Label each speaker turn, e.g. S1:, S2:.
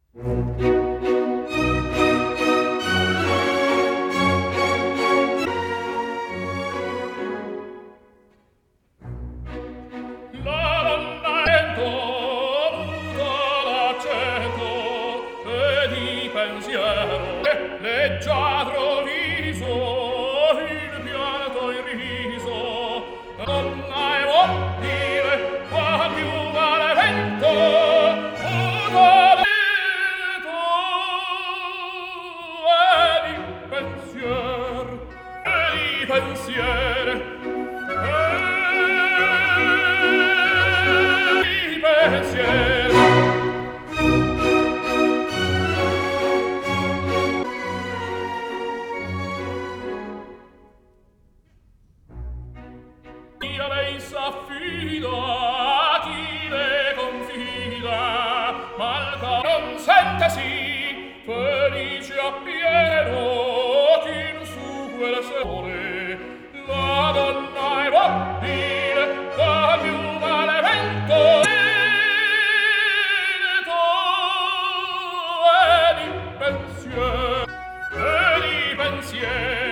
S1: Leggiadro viso, il pianto irriso, donna e vuol dire qua più vale vento, muto vento, e di pensier, e di pensier, e di pensier. Io lei s'affida a chi le confida, ma il cor non sente sì, felice appieno chi in su quel sole. La donna è mobile, qua più vale vento, e di pensier, e di pensier.